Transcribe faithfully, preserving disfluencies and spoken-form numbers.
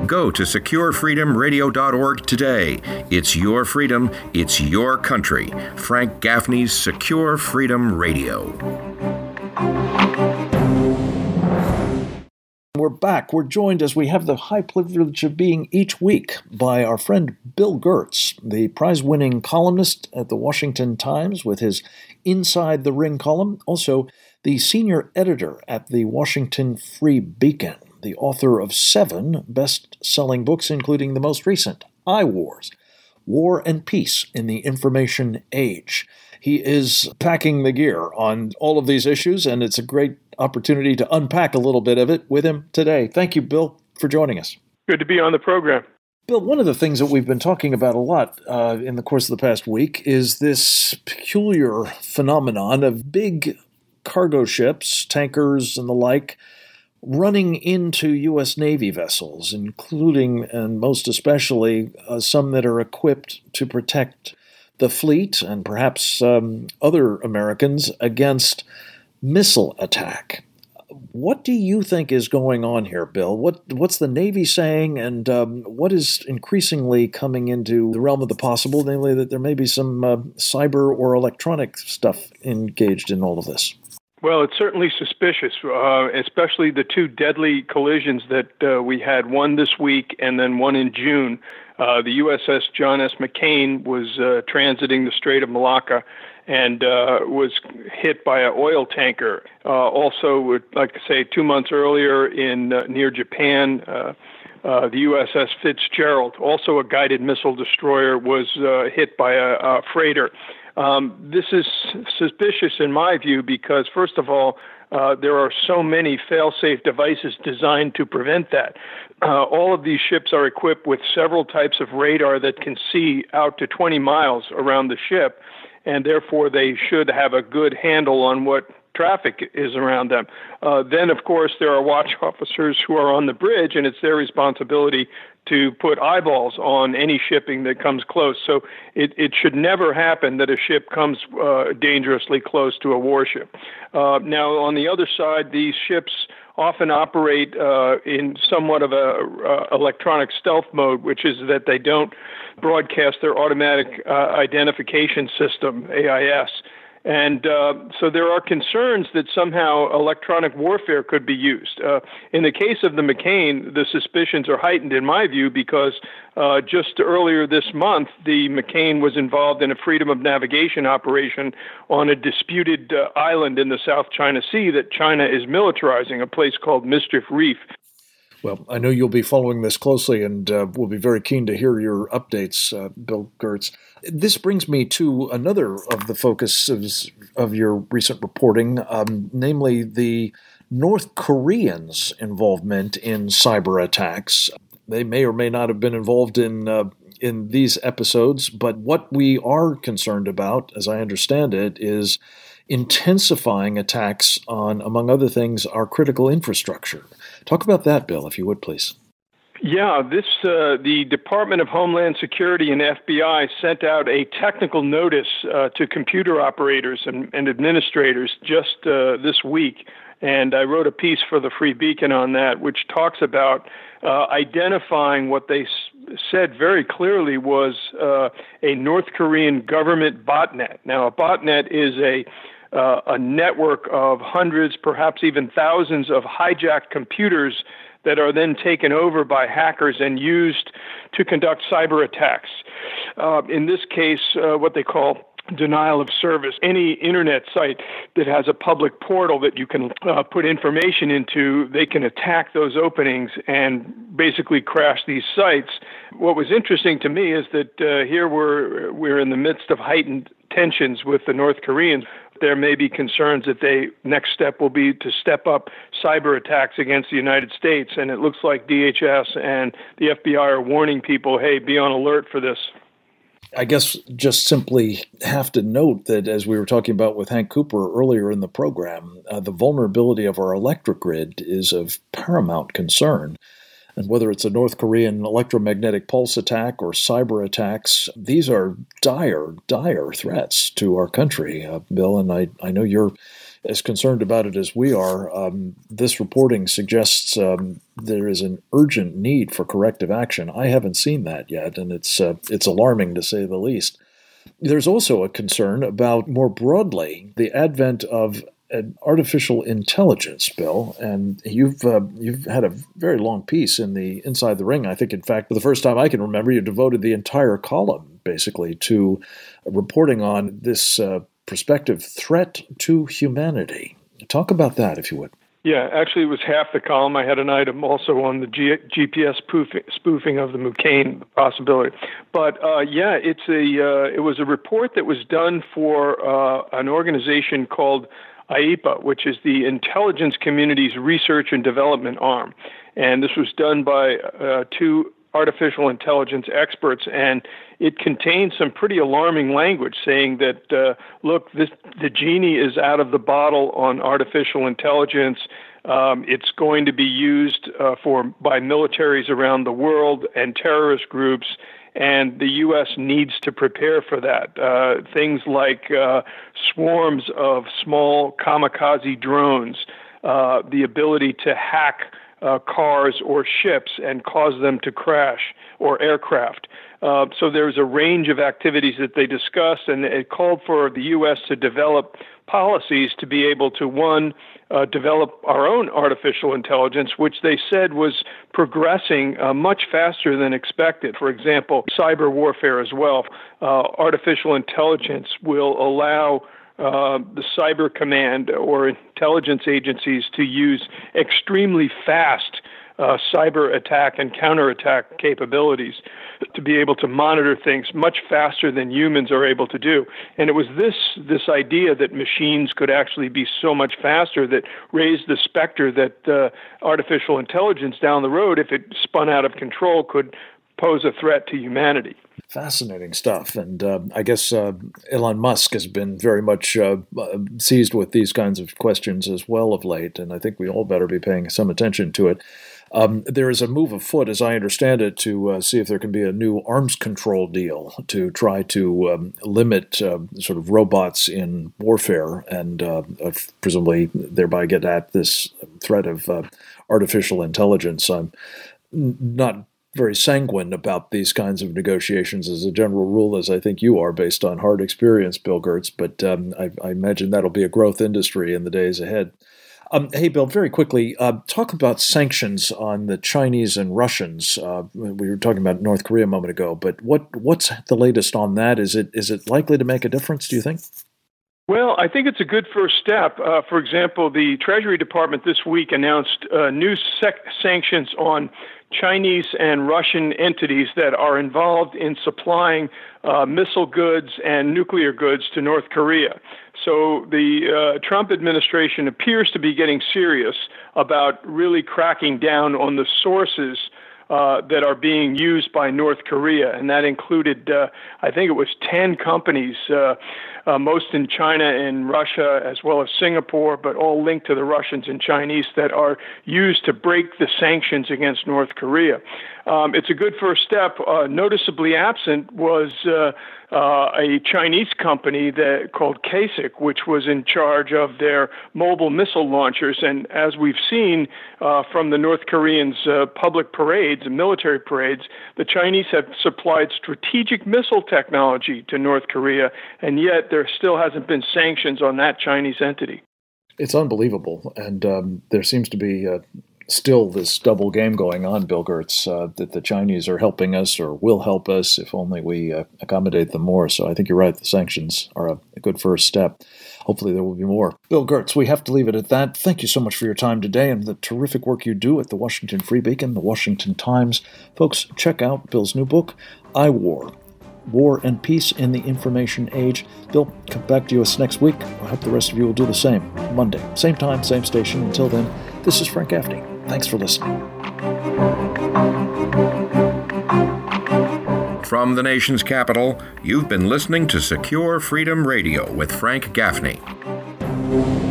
Go to secure freedom radio dot org today. It's your freedom, it's your country. Frank Gaffney's Secure Freedom Radio. We're back. We're joined, as we have the high privilege of being each week, by our friend Bill Gertz, the prize-winning columnist at the Washington Times with his Inside the Ring column, also the senior editor at the Washington Free Beacon, the author of seven best-selling books, including the most recent, iWars, War and Peace in the Information Age. He is packing the gear on all of these issues, and it's a great opportunity to unpack a little bit of it with him today. Thank you, Bill, for joining us. Good to be on the program. Bill, one of the things that we've been talking about a lot uh, in the course of the past week is this peculiar phenomenon of big cargo ships, tankers and the like, running into U S Navy vessels, including and most especially uh, some that are equipped to protect the fleet and perhaps um, other Americans against missile attack. What do you think is going on here, Bill? What What's the Navy saying, and um, what is increasingly coming into the realm of the possible, namely that there may be some uh, cyber or electronic stuff engaged in all of this? Well, it's certainly suspicious, uh, especially the two deadly collisions that uh, we had, one this week and then one in June. Uh, the U S S John S. McCain was uh, transiting the Strait of Malacca and uh, was hit by an oil tanker. Uh, also, like I say, two months earlier in uh, near Japan, uh, uh, the U S S Fitzgerald, also a guided missile destroyer, was uh, hit by a, a freighter. Um, this is suspicious in my view because, first of all, uh, there are so many fail-safe devices designed to prevent that. Uh, all of these ships are equipped with several types of radar that can see out to twenty miles around the ship, and therefore they should have a good handle on what traffic is around them. Uh, then, of course, there are watch officers who are on the bridge, and it's their responsibility to put eyeballs on any shipping that comes close. So it, it should never happen that a ship comes uh, dangerously close to a warship. Uh, now, on the other side, these ships often operate uh, in somewhat of a uh, electronic stealth mode, which is that they don't broadcast their automatic uh, identification system, A I S. And uh, so there are concerns that somehow electronic warfare could be used. Uh, in the case of the McCain, the suspicions are heightened, in my view, because uh, just earlier this month, the McCain was involved in a freedom of navigation operation on a disputed uh, island in the South China Sea that China is militarizing, a place called Mischief Reef. Well, I know you'll be following this closely, and uh, we'll be very keen to hear your updates, uh, Bill Gertz. This brings me to another of the focuses of your recent reporting, um, namely the North Koreans' involvement in cyber attacks. They may or may not have been involved in uh, in these episodes, but what we are concerned about, as I understand it, is intensifying attacks on, among other things, our critical infrastructure. Talk about that, Bill, if you would, please. Yeah, this uh, the Department of Homeland Security and F B I sent out a technical notice uh, to computer operators and, and administrators just uh, this week, and I wrote a piece for the Free Beacon on that, which talks about uh, identifying what they s- said very clearly was uh, a North Korean government botnet. Now, a botnet is a Uh, a network of hundreds, perhaps even thousands of hijacked computers that are then taken over by hackers and used to conduct cyber attacks. Uh, in this case, uh, what they call denial of service. Any internet site that has a public portal that you can uh, put information into, they can attack those openings and basically crash these sites. What was interesting to me is that uh, here we're, we're in the midst of heightened tensions with the North Koreans. There may be concerns that they next step will be to step up cyber attacks against the United States. And it looks like D H S and the F B I are warning people, hey, be on alert for this. I guess just simply have to note that, as we were talking about with Hank Cooper earlier in the program, uh, the vulnerability of our electric grid is of paramount concern. And whether it's a North Korean electromagnetic pulse attack or cyber attacks, these are dire, dire threats to our country, uh, Bill. And I, I know you're as concerned about it as we are. Um, this reporting suggests um, there is an urgent need for corrective action. I haven't seen that yet, and it's uh, it's alarming to say the least. There's also a concern about, more broadly, the advent of an artificial intelligence, Bill, and you've uh, you've had a very long piece in the Inside the Ring. I think, in fact, for the first time I can remember, you devoted the entire column, basically, to reporting on this uh, prospective threat to humanity. Talk about that, if you would. Yeah, actually, it was half the column. I had an item also on the G- GPS spoofing, spoofing of the McCain possibility. But uh, yeah, it's a uh, it was a report that was done for uh, an organization called I E P A, which is the Intelligence Community's Research and Development Arm. And this was done by uh, two artificial intelligence experts, and it contains some pretty alarming language saying that, uh, look, this, the genie is out of the bottle on artificial intelligence. Um, it's going to be used uh, for by militaries around the world and terrorist groups, and the U S needs to prepare for that. Uh, things like uh, swarms of small kamikaze drones, uh, the ability to hack Uh, cars or ships and cause them to crash, or aircraft. Uh, so there's a range of activities that they discussed, and it called for the U S to develop policies to be able to, one, uh, develop our own artificial intelligence, which they said was progressing uh, much faster than expected. For example, cyber warfare as well. Uh, artificial intelligence will allow Uh, the cyber command or intelligence agencies to use extremely fast uh, cyber attack and counterattack capabilities to be able to monitor things much faster than humans are able to do. And it was this this idea that machines could actually be so much faster that raised the specter that uh, artificial intelligence down the road, if it spun out of control, could pose a threat to humanity. Fascinating stuff. And uh, I guess uh, Elon Musk has been very much uh, seized with these kinds of questions as well of late, and I think we all better be paying some attention to it. Um, there is a move afoot, as I understand it, to uh, see if there can be a new arms control deal to try to um, limit uh, sort of robots in warfare and uh, presumably thereby get at this threat of uh, artificial intelligence. I'm not very sanguine about these kinds of negotiations as a general rule, as I think you are, based on hard experience, Bill Gertz, but um, I, I imagine that'll be a growth industry in the days ahead. Um, hey, Bill, very quickly, uh, talk about sanctions on the Chinese and Russians. Uh, we were talking about North Korea a moment ago, but what what's the latest on that? Is it is it likely to make a difference, do you think? Well, I think it's a good first step. Uh, for example, the Treasury Department this week announced uh, new sec- sanctions on Chinese and Russian entities that are involved in supplying uh, missile goods and nuclear goods to North Korea. So the uh, Trump administration appears to be getting serious about really cracking down on the sources Uh, that are being used by North Korea, and that included, uh, I think it was ten companies, uh, uh, most in China and Russia, as well as Singapore, but all linked to the Russians and Chinese that are used to break the sanctions against North Korea. Um, it's a good first step. Uh, noticeably absent was uh, uh, a Chinese company that called K S I C, which was in charge of their mobile missile launchers. And as we've seen uh, from the North Koreans' uh, public parades and military parades, the Chinese have supplied strategic missile technology to North Korea, and yet there still hasn't been sanctions on that Chinese entity. It's unbelievable, and um, there seems to be uh, still this double game going on, Bill Gertz, uh, that the Chinese are helping us or will help us if only we uh, accommodate them more. So I think you're right, the sanctions are a, a good first step. Hopefully there will be more. Bill Gertz, we have to leave it at that. Thank you so much for your time today and the terrific work you do at the Washington Free Beacon, the Washington Times. Folks, check out Bill's new book, I War, War and Peace in the Information Age. Bill, come back to us next week. I hope the rest of you will do the same. Monday, same time, same station. Until then, this is Frank Gaffney. Thanks for listening. From the nation's capital, you've been listening to Secure Freedom Radio with Frank Gaffney.